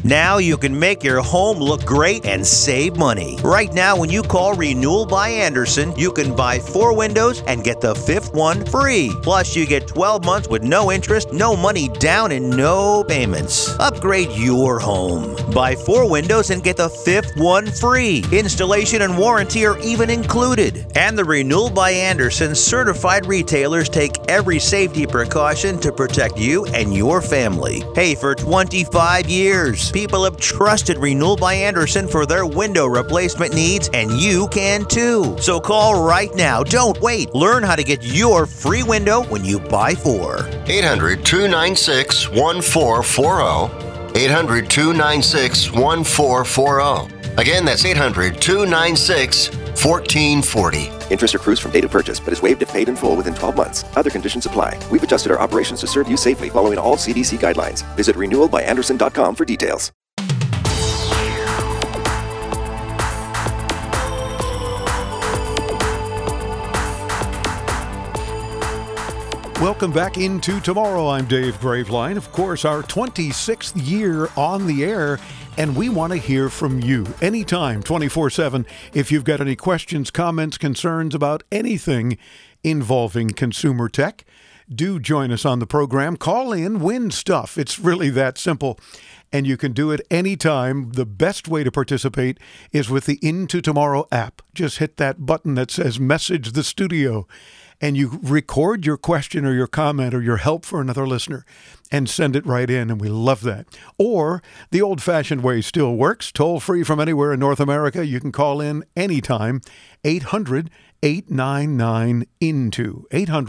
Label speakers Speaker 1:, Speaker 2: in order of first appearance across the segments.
Speaker 1: Now you can make your home look great and save money. Right now, when you call Renewal by Andersen, you can buy 4 windows and get the 5th one free. Plus, you get 12 months with no interest, no money down, and no payments. Upgrade your home. Buy 4 windows and get the 5th one free. Installation and warranty are even included. And the Renewal by Andersen certified retailers take every safety precaution to protect you and your family. Hey, for 25 years, people have trusted Renewal by Andersen for their window replacement needs, and you can too. So call right now. Don't wait. Learn how to get your free window when you buy 4.
Speaker 2: 800-296-1440. 800-296-1440. Again, that's 800-296-1440.
Speaker 3: Interest accrues from date of purchase, but is waived if paid in full within 12 months. Other conditions apply. We've adjusted our operations to serve you safely following all CDC guidelines. Visit renewalbyandersen.com for details.
Speaker 4: Welcome back into Tomorrow. I'm Dave Graveline. Of course, our 26th year on the air, and we want to hear from you anytime, 24/7. If you've got any questions, comments, concerns about anything involving consumer tech, do join us on the program. Call in, win stuff. It's really that simple. And you can do it anytime. The best way to participate is with the Into Tomorrow app. Just hit that button that says Message the Studio, and you record your question or your comment or your help for another listener and send it right in, and we love that. Or the old-fashioned way still works, toll-free from anywhere in North America. You can call in anytime, 800-899-INTO,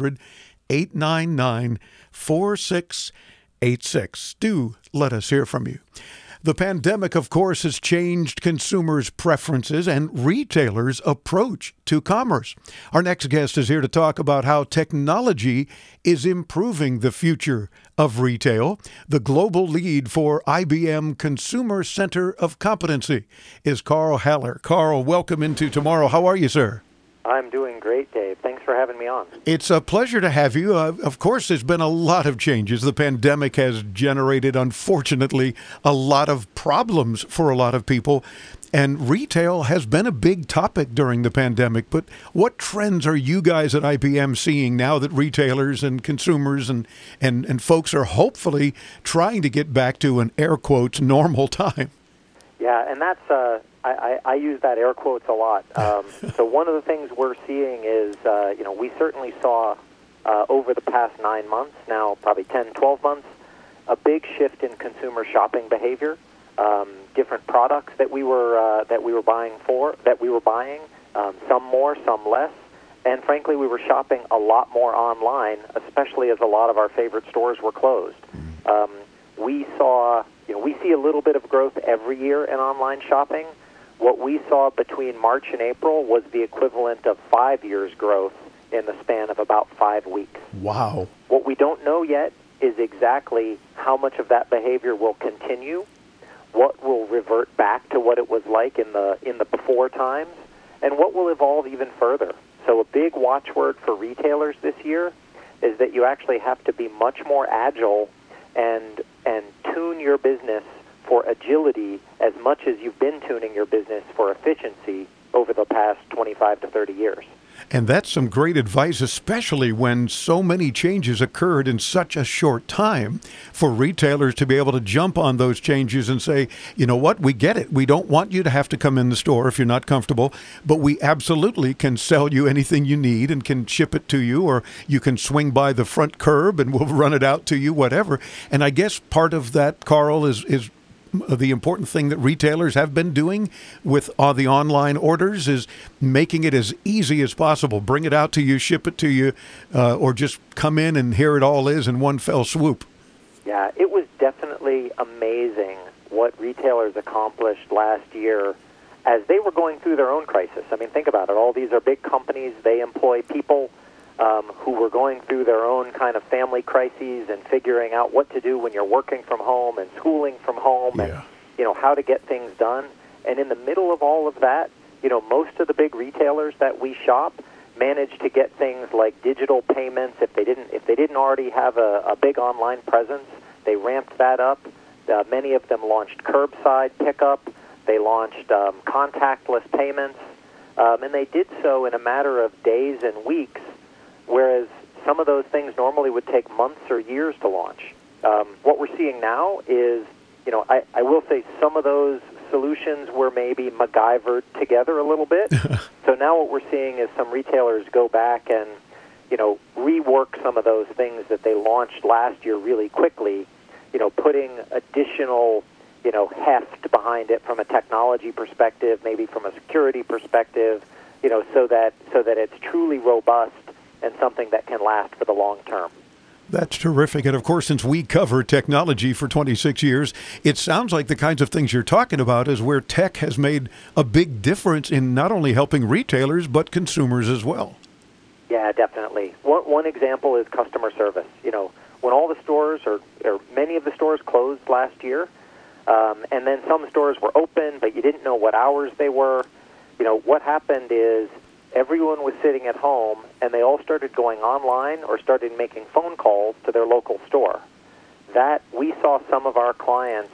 Speaker 4: 800-899-4686. Do let us hear from you. The pandemic, of course, has changed consumers' preferences and retailers' approach to commerce. Our next guest is here to talk about how technology is improving the future of retail. The global lead for IBM Consumer Center of Competency is Carl Haller. Carl, welcome into Tomorrow. How are you, sir?
Speaker 5: I'm doing great, Dave. Thanks for having me on.
Speaker 4: It's a pleasure to have you. Of course, there's been a lot of changes. The pandemic has generated, unfortunately, a lot of problems for a lot of people. And retail has been a big topic during the pandemic. But what trends are you guys at IBM seeing now that retailers and consumers and folks are hopefully trying to get back to an air quotes normal time?
Speaker 5: Yeah, and that's I use that air quotes a lot. So one of the things we're seeing is, we certainly saw over the past 9 months, now probably 10, 12 months, a big shift in consumer shopping behavior. Different products that we were buying, some more, some less, and frankly, we were shopping a lot more online, especially as a lot of our favorite stores were closed. We see a little bit of growth every year in online shopping. What we saw between March and April was the equivalent of 5 years' growth in the span of about 5 weeks.
Speaker 4: Wow.
Speaker 5: What we don't know yet is exactly how much of that behavior will continue, what will revert back to what it was like in the before times, and what will evolve even further. So a big watchword for retailers this year is that you actually have to be much more agile and tune your business for agility as much as you've been tuning your business for efficiency over the past 25 to 30 years.
Speaker 4: And that's some great advice, especially when so many changes occurred in such a short time, for retailers to be able to jump on those changes and say, you know what, we get it. We don't want you to have to come in the store if you're not comfortable, but we absolutely can sell you anything you need and can ship it to you, or you can swing by the front curb and we'll run it out to you, whatever. And I guess part of that, Carl, is the important thing that retailers have been doing with the online orders is making it as easy as possible. Bring it out to you, ship it to you, or just come in and here it all is in one fell swoop.
Speaker 5: Yeah, it was definitely amazing what retailers accomplished last year as they were going through their own crisis. I mean, think about it. All these are big companies. They employ people who were going through their own kind of family crises and figuring out what to do when you're working from home and schooling from home and, how to get things done. And in the middle of all of that, most of the big retailers that we shop managed to get things like digital payments. If they didn't already have a big online presence, they ramped that up. Many of them launched curbside pickup. They launched contactless payments, and they did so in a matter of days and weeks, whereas some of those things normally would take months or years to launch. What we're seeing now is, I will say some of those solutions were maybe MacGyvered together a little bit. So now what we're seeing is some retailers go back and, rework some of those things that they launched last year really quickly, putting additional, heft behind it from a technology perspective, maybe from a security perspective, so that it's truly robust and something that can last for the long term.
Speaker 4: That's terrific. And of course, since we cover technology for 26 years, it sounds like the kinds of things you're talking about is where tech has made a big difference in not only helping retailers, but consumers as well.
Speaker 5: Yeah, definitely. One example is customer service. When all the stores or many of the stores closed last year, and then some stores were open, but you didn't know what hours they were, what happened is everyone was sitting at home, and they all started going online or started making phone calls to their local store. That we saw some of our clients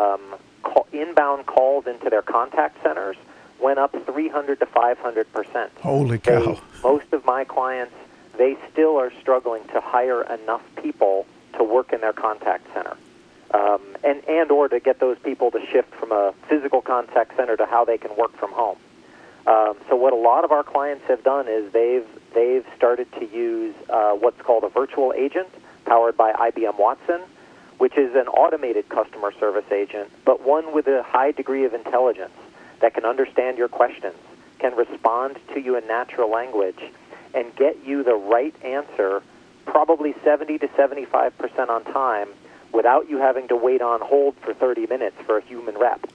Speaker 5: inbound calls into their contact centers went up 300 to 500%.
Speaker 4: Holy cow!
Speaker 5: Most of my clients, they still are struggling to hire enough people to work in their contact center, and or to get those people to shift from a physical contact center to how they can work from home. So what a lot of our clients have done is they've started to use what's called a virtual agent powered by IBM Watson, which is an automated customer service agent, but one with a high degree of intelligence that can understand your questions, can respond to you in natural language, and get you the right answer probably 70 to 75% on time without you having to wait on hold for 30 minutes for a human rep.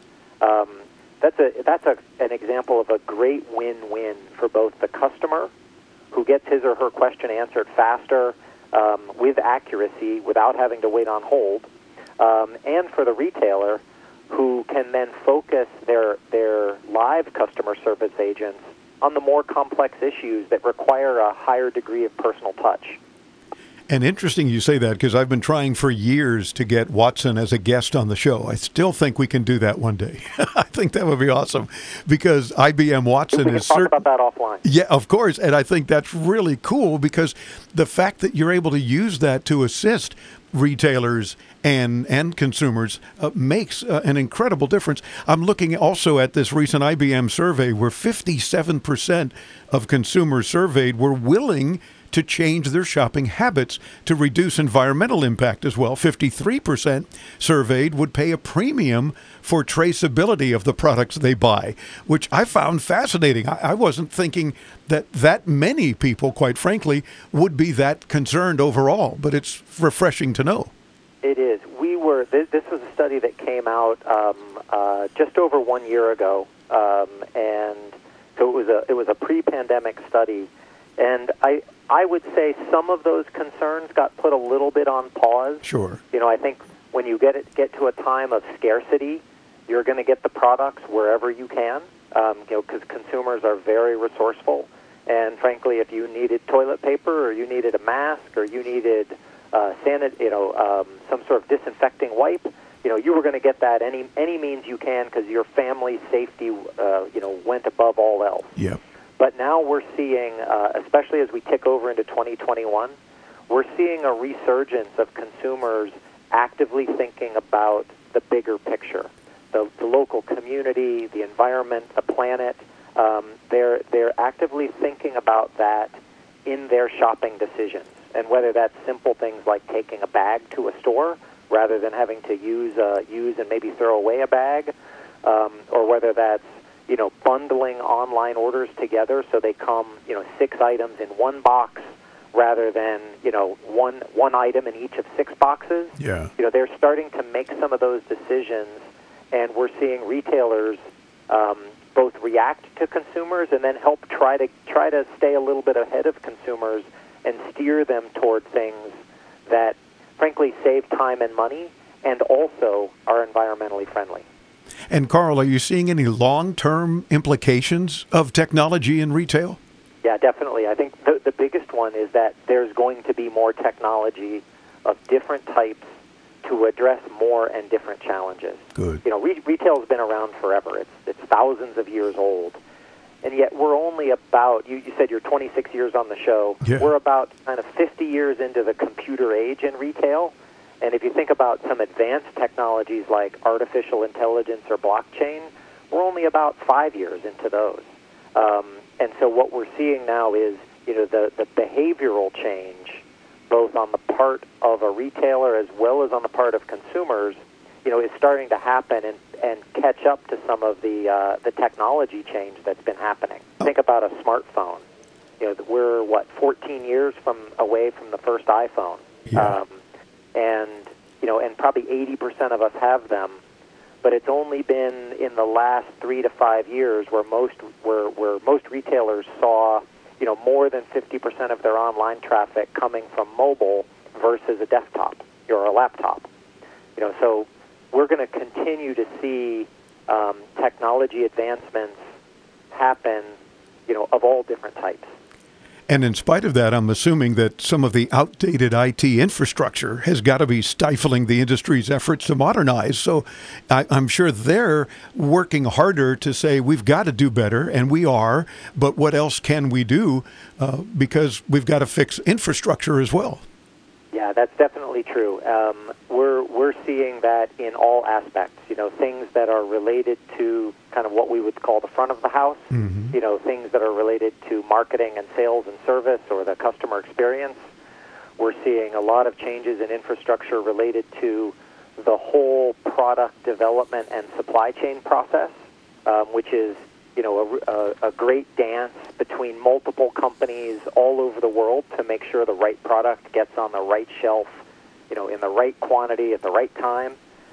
Speaker 5: That's an example of a great win-win for both the customer, who gets his or her question answered faster with accuracy without having to wait on hold, and for the retailer, who can then focus their live customer service agents on the more complex issues that require a higher degree of personal touch.
Speaker 4: And interesting you say that, because I've been trying for years to get Watson as a guest on the show. I still think we can do that one day. I think that would be awesome, because IBM Watson
Speaker 5: we can talk about that offline.
Speaker 4: Yeah, of course. And I think that's really cool, because the fact that you're able to use that to assist retailers and consumers makes an incredible difference. I'm looking also at this recent IBM survey where 57% of consumers surveyed were willing to change their shopping habits to reduce environmental impact as well. 53% surveyed would pay a premium for traceability of the products they buy, which I found fascinating. I wasn't thinking that many people, quite frankly, would be that concerned overall, but it's refreshing to know.
Speaker 5: It is. This was a study that came out just over 1 year ago, and so it was a pre-pandemic study, and I would say some of those concerns got put a little bit on pause.
Speaker 4: Sure.
Speaker 5: I think when you get to a time of scarcity, you're going to get the products wherever you can, because consumers are very resourceful. And frankly, if you needed toilet paper, or you needed a mask, or you needed some sort of disinfecting wipe, you were going to get that any means you can, because your family's safety, went above all else.
Speaker 4: Yep.
Speaker 5: But now we're seeing, especially as we tick over into 2021, we're seeing a resurgence of consumers actively thinking about the bigger picture, the local community, the environment, the planet. They're actively thinking about that in their shopping decisions, and whether that's simple things like taking a bag to a store rather than having to use and maybe throw away a bag, or whether that's bundling online orders together so they come 6 items in one box rather than one item in each of 6 boxes.
Speaker 4: Yeah.
Speaker 5: They're starting to make some of those decisions, and we're seeing retailers both react to consumers and then help try to stay a little bit ahead of consumers and steer them toward things that frankly save time and money and also are environmentally friendly.
Speaker 4: And Carl, are you seeing any long-term implications of technology in retail?
Speaker 5: Yeah, definitely. I think the biggest one is that there's going to be more technology of different types to address more and different challenges.
Speaker 4: Good.
Speaker 5: You know, retail's been around forever. It's thousands of years old. And yet we're only about, you said you're 26 years on the show.
Speaker 4: Yeah.
Speaker 5: We're about kind of 50 years into the computer age in retail. And if you think about some advanced technologies like artificial intelligence or blockchain, we're only about 5 years into those. And so what we're seeing now is, you know, the behavioral change, both on the part of a retailer as well as on the part of consumers, you know, is starting to happen and catch up to some of the technology change that's been happening. Think about a smartphone. You know, we're 14 years away from the first iPhone, and you know, and probably 80% of us have them. But it's only been in the last 3 to 5 years where most retailers saw, you know, more than 50% of their online traffic coming from mobile versus a desktop or a laptop. You know, so we're going to continue to see technology advancements happen, you know, of all different types.
Speaker 4: And in spite of that, I'm assuming that some of the outdated IT infrastructure has got to be stifling the industry's efforts to modernize. So I'm sure they're working harder to say we've got to do better, and we are, but what else can we do? Because we've got to fix infrastructure as well.
Speaker 5: Yeah, that's definitely true. We're seeing that in all aspects. You know, things that are related to kind of what we would call the front of the house. Mm-hmm. You know, things that are related to marketing and sales and service or the customer experience. We're seeing a lot of changes in infrastructure related to the whole product development and supply chain process, which is, you know, a great dance between multiple companies all over the world to make sure the right product gets on the right shelf, you know, in the right quantity at the right time,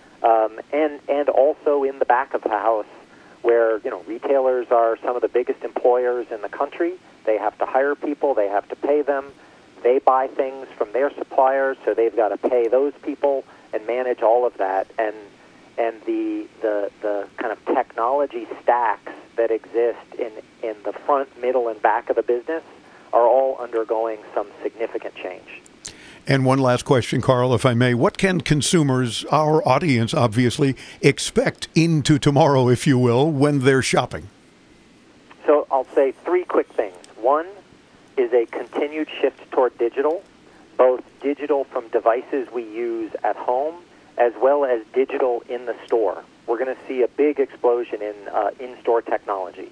Speaker 5: and also in the back of the house where, you know, retailers are some of the biggest employers in the country. They have to hire people, they have to pay them, they buy things from their suppliers, so they've got to pay those people and manage all of that, and the kind of technology stacks that exist in the front, middle, and back of the business are all undergoing some significant change.
Speaker 4: And one last question, Carl, if I may. What can consumers, our audience obviously, expect into tomorrow, if you will, when they're shopping?
Speaker 5: So I'll say 3 quick things. One is a continued shift toward digital, both digital from devices we use at home as well as digital in the store. We're going to see a big explosion in in-store technology.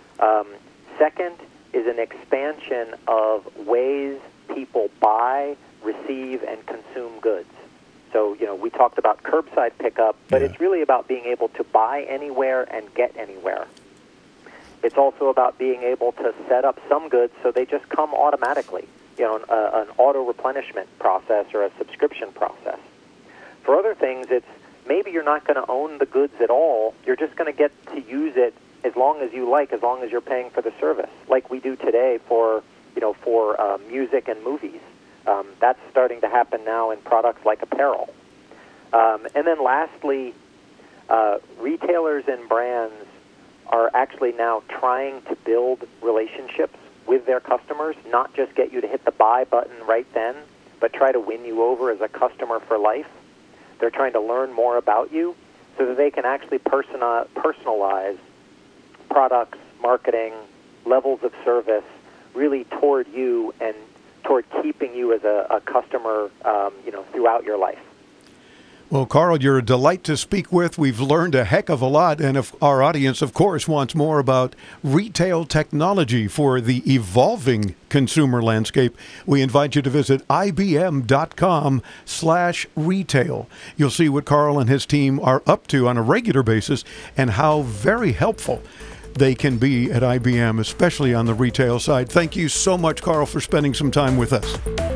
Speaker 5: Second is an expansion of ways people buy, receive, and consume goods. So, you know, we talked about curbside pickup, but it's really about being able to buy anywhere and get anywhere. It's also about being able to set up some goods so they just come automatically, you know, an auto-replenishment process or a subscription process. For other things, it's maybe you're not going to own the goods at all. You're just going to get to use it as long as you like, as long as you're paying for the service, like we do today for music and movies. That's starting to happen now in products like apparel. And then lastly, retailers and brands are actually now trying to build relationships with their customers, not just get you to hit the buy button right then, but try to win you over as a customer for life. They're trying to learn more about you so that they can actually personalize products, marketing, levels of service really toward you and toward keeping you as a customer, throughout your life.
Speaker 4: Well, Carl, you're a delight to speak with. We've learned a heck of a lot, and if our audience, of course, wants more about retail technology for the evolving consumer landscape, we invite you to visit ibm.com/retail. You'll see what Carl and his team are up to on a regular basis and how very helpful they can be at IBM, especially on the retail side. Thank you so much, Carl, for spending some time with us.